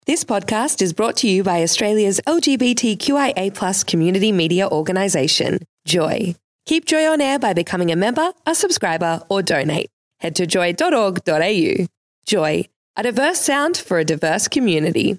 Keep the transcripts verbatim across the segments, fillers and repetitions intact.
This podcast is brought to you by Australia's L G B T Q I A plus community media organisation, Joy. Keep Joy on air by becoming a member, a subscriber or donate. Head to joy dot org dot a u. Joy, a diverse sound for a diverse community.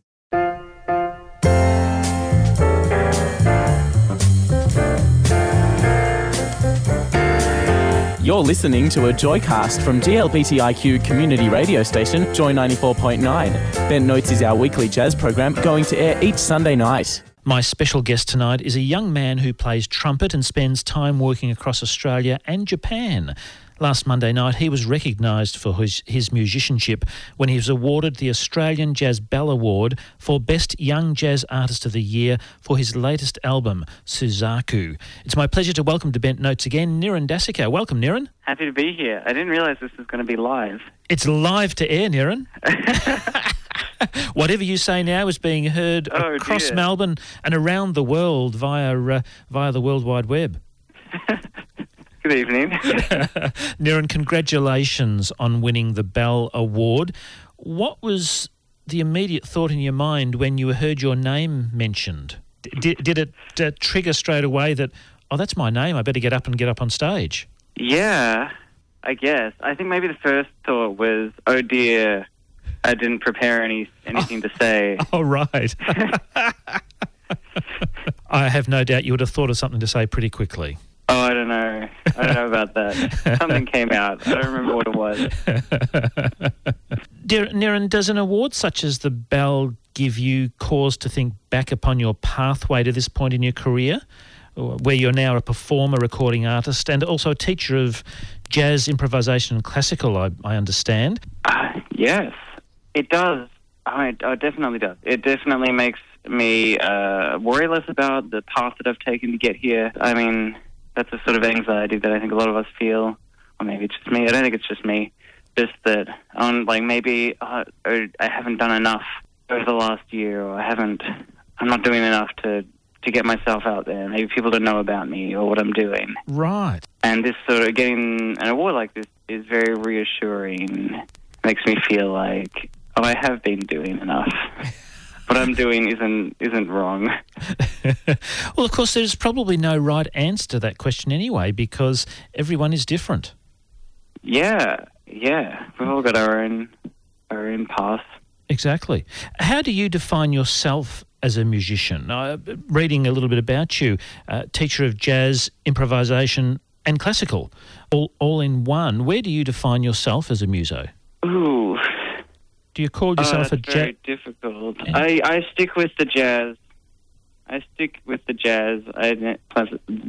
You're listening to a Joycast from G L B T I Q community radio station, Joy ninety-four point nine. Bent Notes is our weekly jazz program going to air each Sunday night. My special guest tonight is a young man who plays trumpet and spends time working across Australia and Japan. Last Monday night, he was recognised for his, his musicianship when he was awarded the Australian Jazz Bell Award for Best Young Jazz Artist of the Year for his latest album, Suzaku. It's my pleasure to welcome to Bent Notes again, Niran Dasika. Welcome, Niran. Happy to be here. I didn't realise this was going to be live. It's live to air, Niran. Whatever you say now is being heard oh, across dear. Melbourne and around the world via uh, via the World Wide Web. Good evening. Niran, congratulations on winning the Bell Award. What was the immediate thought in your mind when you heard your name mentioned? D- did it uh, trigger straight away that, oh, that's my name, I better get up and get up on stage? Yeah, I guess. I think maybe the first thought was, oh dear, I didn't prepare any anything oh. to say. Oh, right. I have no doubt you would have thought of something to say pretty quickly. Oh, I don't know. I don't know about that. Something came out. I don't remember what it was. Dear Niran, does an award such as the Bell give you cause to think back upon your pathway to this point in your career, where you're now a performer, recording artist, and also a teacher of jazz, improvisation and classical, I, I understand? Uh, yes, it does. I, oh, it definitely does. It definitely makes me uh, worry less about the path that I've taken to get here. I mean, that's the sort of anxiety that I think a lot of us feel, or maybe it's just me. I don't think it's just me. Just that, um, like maybe uh, I haven't done enough over the last year, or I haven't. I'm not doing enough to to get myself out there. Maybe people don't know about me or what I'm doing. Right. And this sort of getting an award like this is very reassuring. Makes me feel like, oh, I have been doing enough. What I'm doing isn't isn't wrong. Well, of course, there's probably no right answer to that question anyway, because everyone is different. Yeah, yeah. We've all got our own our own path. Exactly. How do you define yourself as a musician? Uh, reading a little bit about you, uh, teacher of jazz, improvisation and classical, all all in one. Where do you define yourself as a muso? Ooh. Do you call yourself oh, a jazz? Very difficult. I, I stick with the jazz. I stick with the jazz. I uh,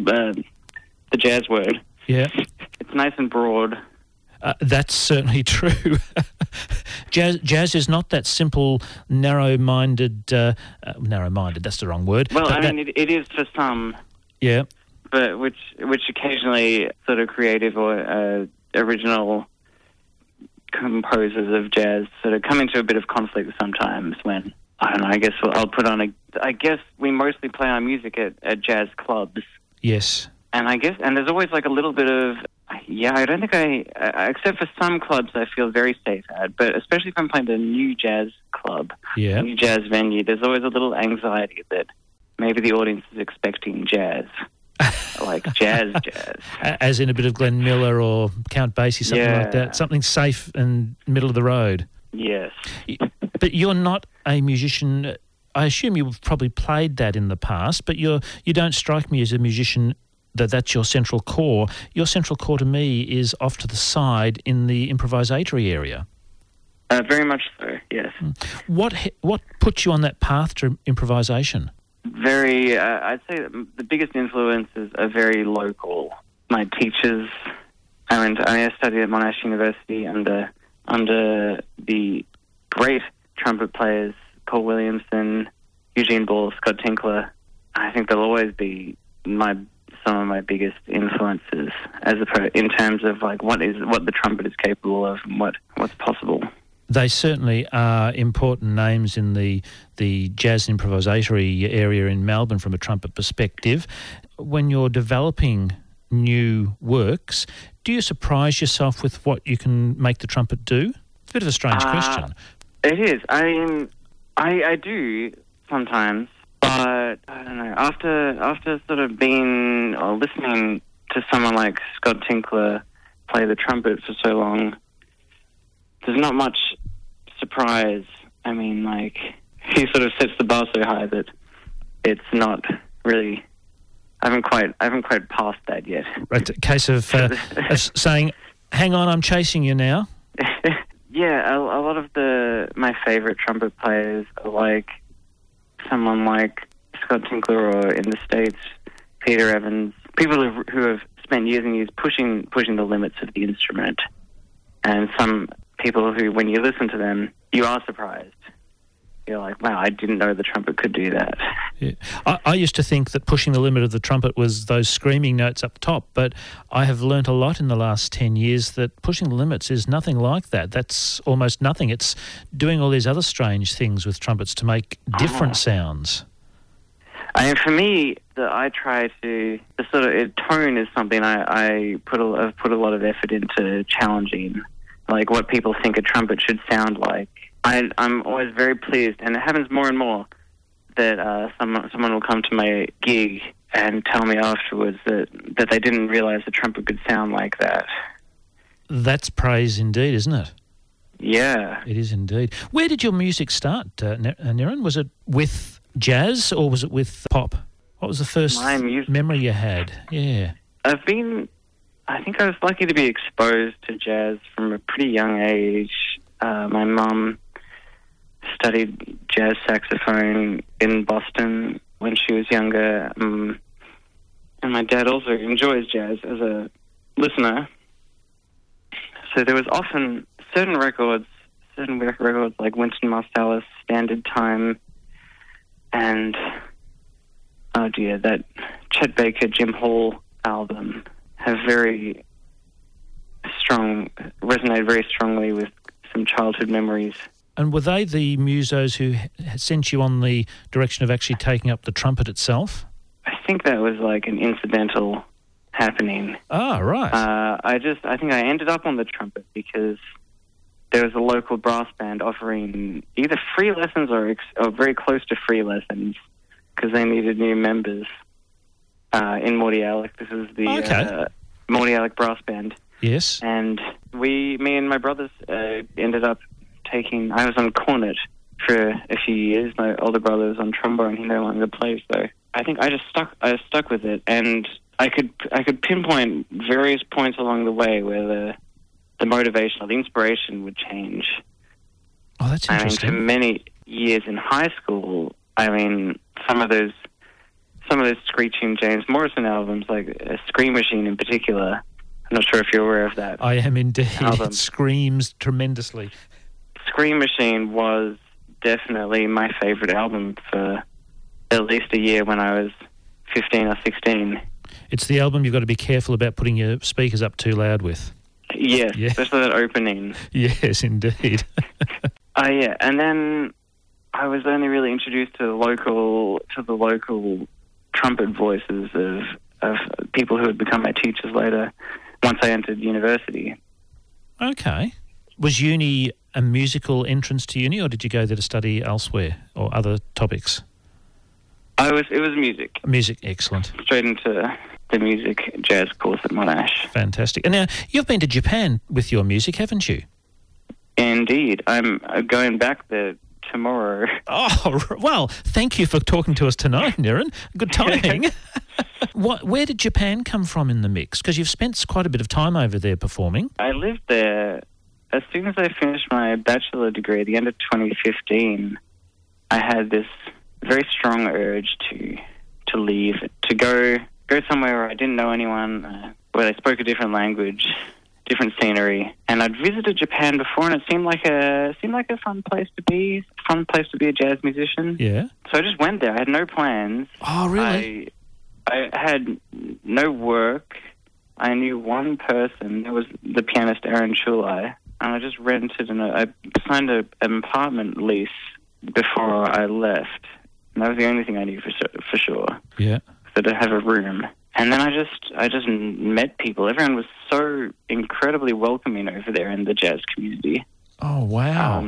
the jazz word. Yeah. It's nice and broad. Uh, that's certainly true. jazz, jazz is not that simple, narrow-minded. Uh, uh, narrow-minded. That's the wrong word. Well, but I that, mean, it, it is for some. Yeah. But which which occasionally sort of creative or uh, original composers of jazz sort of come into a bit of conflict sometimes when, I don't know, I guess I'll put on a, I guess we mostly play our music at, at jazz clubs. Yes. And I guess, and there's always like a little bit of, yeah, I don't think I, uh, except for some clubs I feel very safe at, but especially if I'm playing a new jazz club, yeah. new jazz venue, there's always a little anxiety that maybe the audience is expecting jazz. Like jazz, jazz. As in a bit of Glenn Miller or Count Basie, something yeah. like that. Something safe and middle of the road. Yes. But you're not a musician. I assume you've probably played that in the past, but you're, you don't strike me as a musician that that's your central core. Your central core to me is off to the side in the improvisatory area. Uh, very much so, yes. What, what put you on that path to improvisation? Very, uh, I'd say that the biggest influences are very local. My teachers, I went, I, mean, I studied at Monash University under under the great trumpet players Paul Williamson, Eugene Ball, Scott Tinkler. I think they'll always be my some of my biggest influences as a, in terms of like what is what the trumpet is capable of and what, what's possible. They certainly are important names in the the jazz improvisatory area in Melbourne from a trumpet perspective. When you're developing new works, do you surprise yourself with what you can make the trumpet do? It's a bit of a strange uh, question. It is. I mean, I, I do sometimes, but I don't know. After after sort of being or listening to someone like Scott Tinkler play the trumpet for so long, there's not much surprise. I mean, like, he sort of sets the bar so high that it's not really. I haven't quite. I haven't quite passed that yet. Right, a case of, uh, of saying, "Hang on, I'm chasing you now." Yeah, a, a lot of the my favourite trumpet players are like someone like Scott Tinkler, or in the States, Peter Evans. People who, who have spent years and years pushing pushing the limits of the instrument, and some people who, when you listen to them, you are surprised. You're like, wow, I didn't know the trumpet could do that. Yeah. I, I used to think that pushing the limit of the trumpet was those screaming notes up top, but I have learnt a lot in the last ten years that pushing the limits is nothing like that. That's almost nothing. It's doing all these other strange things with trumpets to make different oh. sounds. I mean, for me, the, I try to, the sort of it, tone is something I, I put a, I've put a lot of effort into challenging, like what people think a trumpet should sound like. I, I'm always very pleased, and it happens more and more, that uh, someone someone will come to my gig and tell me afterwards that, that they didn't realise the trumpet could sound like that. That's praise indeed, isn't it? Yeah. It is indeed. Where did your music start, uh, Niran? Was it with jazz or was it with pop? What was the first my music- memory you had? Yeah. I've been, I think I was lucky to be exposed to jazz from a pretty young age. Uh, my mum studied jazz saxophone in Boston when she was younger, um, and my dad also enjoys jazz as a listener. So there was often certain records, certain records like Wynton Marsalis, Standard Time, and, oh dear, that Chet Baker, Jim Hall album have very strong, resonate very strongly with some childhood memories. And were they the musos who had sent you on the direction of actually taking up the trumpet itself? I think that was like an incidental happening. Ah, right. Uh, I just, I think I ended up on the trumpet because there was a local brass band offering either free lessons or, ex- or very close to free lessons because they needed new members uh, in Mordialloc. This is the okay. uh, Mordialloc Brass Band. Yes. And we, me and my brothers uh, ended up taking, I was on cornet for a few years. My older brother was on trombone. He no longer plays, though. I think I just stuck, I stuck with it, and I could, I could pinpoint various points along the way where the, the motivation or the inspiration would change. Oh, that's interesting. I mean, for many years in high school, I mean, some of those, some of those screeching James Morrison albums, like uh, Scream Machine in particular. I'm not sure if you're aware of that. I am indeed. Album. It screams tremendously. Scream Machine was definitely my favourite album for at least a year when I was fifteen or sixteen. It's the album you've got to be careful about putting your speakers up too loud with. Yes, yeah. Especially that opening. Yes, indeed. Oh, uh, yeah, and then I was only really introduced to the local, to the local trumpet voices of, of people who would become my teachers later once I entered university. Okay. Was uni a musical entrance to uni, or did you go there to study elsewhere or other topics? I was. It was music. Music, excellent. Straight into the music jazz course at Monash. Fantastic. And now, you've been to Japan with your music, haven't you? Indeed. I'm going back there tomorrow. Oh, well, thank you for talking to us tonight, Niran. Good timing. What, where did Japan come from in the mix? Because you've spent quite a bit of time over there performing. I lived there. As soon as I finished my bachelor degree at the end of twenty fifteen, I had this very strong urge to to leave, to go go somewhere where I didn't know anyone, uh, where they spoke a different language, different scenery. And I'd visited Japan before, and it seemed like a seemed like a fun place to be, fun place to be a jazz musician. Yeah. So I just went there. I had no plans. Oh, really? I, I had no work. I knew one person. It was the pianist Aaron Chulai. And I just rented, and I signed a, an apartment lease before I left. And that was the only thing I knew for for sure. Yeah. So to have a room. And then I just I just met people. Everyone was so incredibly welcoming over there in the jazz community. Oh, wow. Um,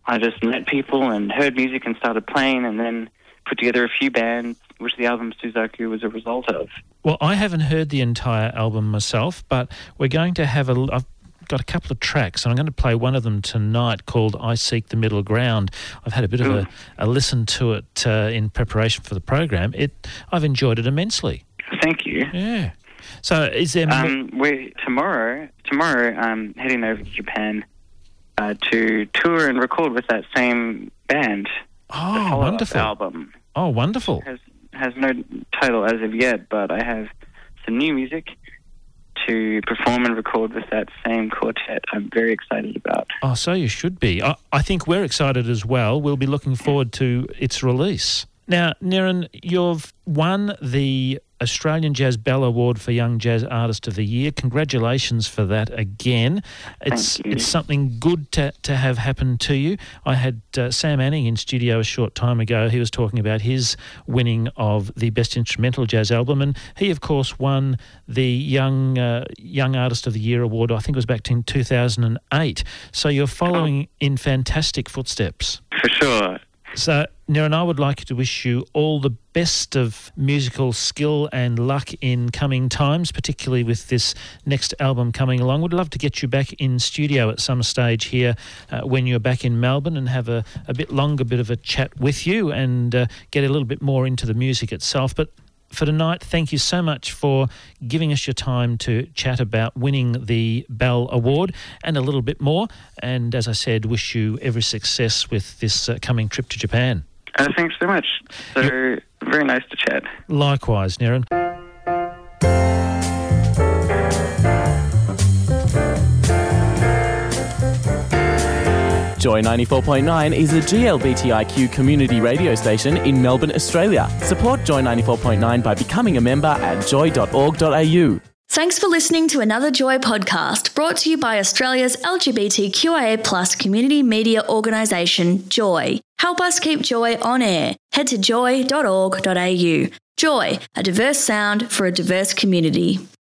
I just met people and heard music and started playing, and then put together a few bands, which the album Suzaku was a result of. Well, I haven't heard the entire album myself, but we're going to have a... I've got a couple of tracks, and I'm going to play one of them tonight called I Seek the Middle Ground. I've had a bit of a, a listen to it uh, in preparation for the program. It, I've enjoyed it immensely. Thank you. Yeah. So is there... Um, we're, tomorrow, tomorrow I'm heading over to Japan uh, to tour and record with that same band. Oh, wonderful. Album. Oh, wonderful. Has, has no title as of yet, but I have some new music to perform and record with that same quartet I'm very excited about. Oh, so you should be. I, I think we're excited as well. We'll be looking forward to its release. Now, Niran, you've won the Australian Jazz Bell Award for Young Jazz Artist of the Year. Congratulations for that again. It's Thank you. It's something good to, to have happen to you. I had uh, Sam Anning in studio a short time ago. He was talking about his winning of the Best Instrumental Jazz Album, and he, of course, won the Young uh, Young Artist of the Year award, I think it was back in two thousand eight. So you're following oh. in fantastic footsteps. For sure. So, Niran, I would like to wish you all the best of musical skill and luck in coming times, particularly with this next album coming along. Would love to get you back in studio at some stage here uh, when you're back in Melbourne and have a, a bit longer bit of a chat with you and uh, get a little bit more into the music itself. But for tonight, thank you so much for giving us your time to chat about winning the Bell Award and a little bit more. And as I said, wish you every success with this uh, coming trip to Japan. Uh, thanks so much. So You're... very nice to chat. Likewise, Niran. Joy ninety-four point nine is a G L B T I Q community radio station in Melbourne, Australia. Support Joy ninety-four point nine by becoming a member at joy dot org dot a u. Thanks for listening to another Joy podcast brought to you by Australia's L G B T Q I A plus community media organisation, Joy. Help us keep Joy on air. Head to joy dot org dot a u. Joy, a diverse sound for a diverse community.